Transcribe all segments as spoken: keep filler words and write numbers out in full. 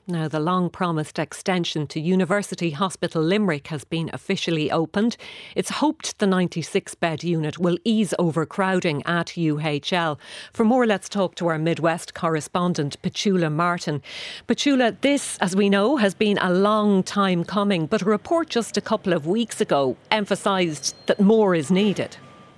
Now, the long-promised extension to University Hospital Limerick has been officially opened. It's hoped the ninety-six bed unit will ease overcrowding at U H L. For more, let's talk to our Midwest correspondent, Petula Martin. Petula, this, as we know, has been a long time coming, but a report just a couple of weeks ago emphasised that more is needed.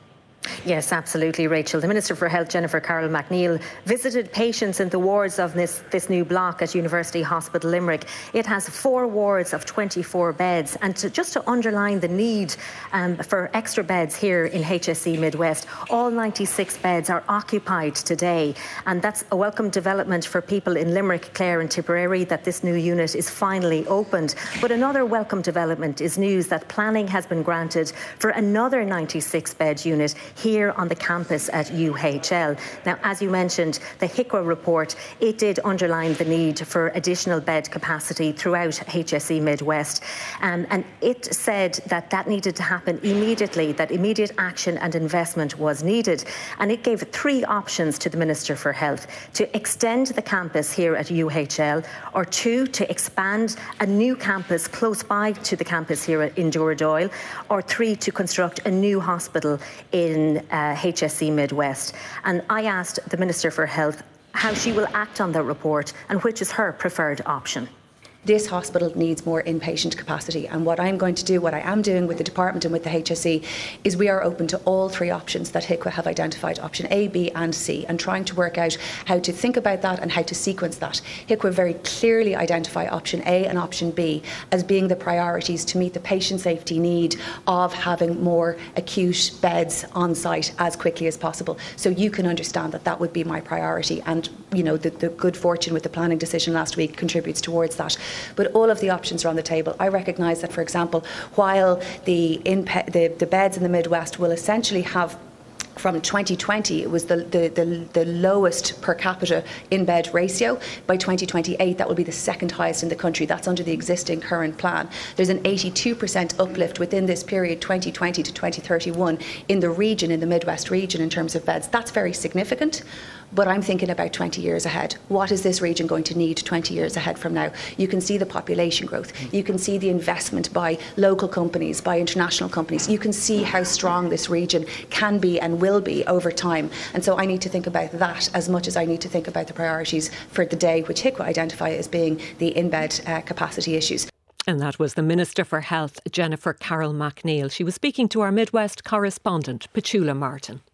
Yes, absolutely, Rachel. The Minister for Health, Jennifer Carroll MacNeill, visited patients in the wards of this, this new block at University Hospital Limerick. It has four wards of twenty-four beds. And to, just to underline the need um, for extra beds here in H S E Midwest, all ninety-six beds are occupied today. And that's a welcome development for people in Limerick, Clare and Tipperary that this new unit is finally opened. But another welcome development is news that planning has been granted for another ninety-six bed unit here on the campus at U H L. Now, as you mentioned, the H I C W A report, it did underline the need for additional bed capacity throughout H S E Midwest. Um, and it said that that needed to happen immediately, that immediate action and investment was needed. And it gave three options to the Minister for Health: to extend the campus here at U H L, or two, to expand a new campus close by to the campus here in Duradoyle, or three, to construct a new hospital in uh, H S E Midwest. And I asked the Minister for Health how she will act on that report and which is her preferred option. This hospital needs more inpatient capacity, and what I'm going to do, what I am doing with the department and with the H S E, is we are open to all three options that H I C W A have identified, option A, B and C, and trying to work out how to think about that and how to sequence that. H I C W A very clearly identify option A and option B as being the priorities to meet the patient safety need of having more acute beds on site as quickly as possible. So you can understand that that would be my priority, and you know the, the good fortune with the planning decision last week contributes towards that. But all of the options are on the table. I recognise that, for example, while the, in the, the beds in the Midwest will essentially have, from twenty twenty, it was the, the, the, the lowest per capita in-bed ratio. By twenty twenty-eight, that will be the second highest in the country. That's under the existing current plan. There's an eighty-two percent uplift within this period, twenty twenty to twenty thirty-one, in the region, in the Midwest region, in terms of beds. That's very significant. But I'm thinking about twenty years ahead. What is this region going to need twenty years ahead from now? You can see the population growth. You can see the investment by local companies, by international companies. You can see how strong this region can be and will be over time. And so I need to think about that as much as I need to think about the priorities for the day, which H I C W A identify as being the in-bed uh, capacity issues. And that was the Minister for Health, Jennifer Carroll MacNeill. She was speaking to our Midwest correspondent, Petula Martin.